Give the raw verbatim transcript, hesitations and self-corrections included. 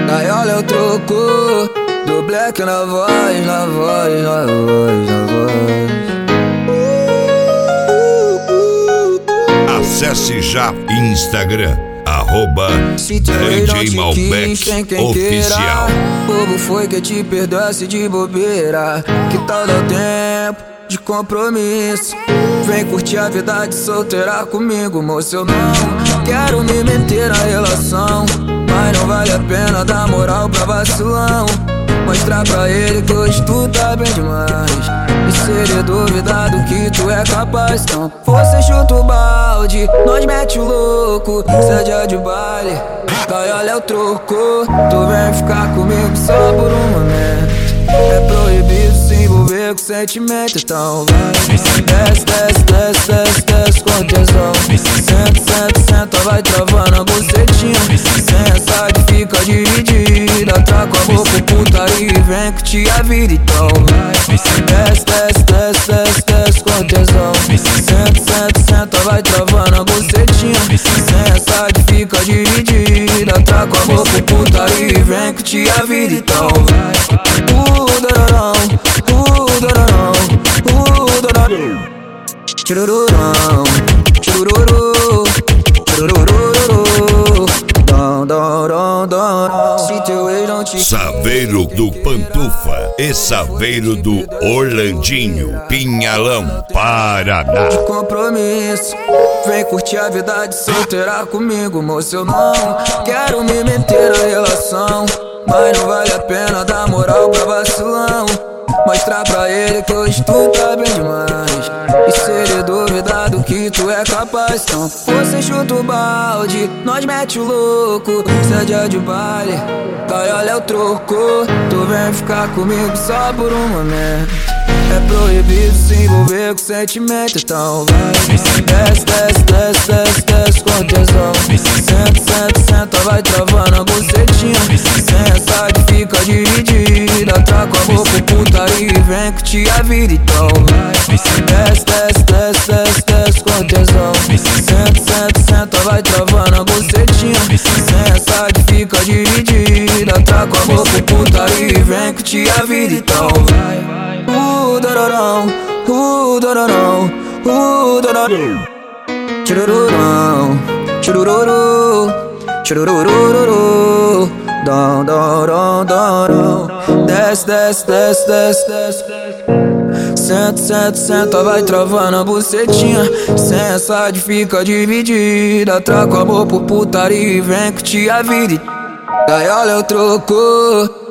Gaiola eu troco, do black na voz, na voz, na voz, na voz. Acesse já Instagram, arroba D J Malbec Oficial. Bobo foi que te perdoasse de bobeira. Que tal dar tempo de compromisso? Vem curtir a vida de solteira comigo, moço. Eu não quero me meter na relação, mas não vale a pena dar moral pra vacilão. Mostrar pra ele que hoje tu tá bem demais, e se ele duvidar do que tu é capaz, então você chuta o balde, nós mete o louco. Cê é dia de baile, gaiola é o troco. Tu vem ficar comigo só por um momento. É proibido se envolver com sentimento, então vai. Desce, desce, desce, desce, desce com tesão. Senta, senta, senta, vai travando a bucetinha. Sem essa de fica dividida, traca a boca, putaria e vem curtir a vida, então vai. Desce, desce, desce, desce, desce com tesão. Senta, senta, senta, vai travando a bucetinha. Sem essa de fica dividida, traca a boca, putaria e vem curtir a vida, então vai. Udororão, udororão, udororão, churururão, chururu, churururu, dom, dom, dom, dom. Se teu ex não te... Saveiro do Pantufa e Saveiro do Orlandinho, Pinhalão, Paraná. De compromisso, vem curtir a vida de solteira comigo, moço. Eu não quero me meter na relação, mas não vale a pena dar moral pra vacilão. Mostrar pra ele que hoje tu tá bem demais, e se ele duvidar do que tu é capaz, então você chuta o balde, nós mete o louco. Cê é dia de baile, gaiola é o troco. Tu vem ficar comigo só por um momento. É proibido se envolver com sentimento, então vai. Desce, desce, desce, desce, desce com tesão. Senta, senta, senta, vai travando a bucetinha. Sem essa de fica dividida, traca a boca, putaria e vem curtir a vida, então vai. Desce, desce, desce, desce, desce com tesão. Senta, senta, senta, vai travando a bucetinha. Sem essa de fica dividida, traca a boca, putaria e vem curtir a vida, então vai. Udororão, udororão, udororão, churururão, churururu, churururu, dom, dom, dom, dom. Desce, desce, desce, desce, desce. Senta, senta, senta, vai travando a bucetinha. Sem essa de fica dividida, traca o amor por putaria e vem curtir a vida. Gaiola eu troco.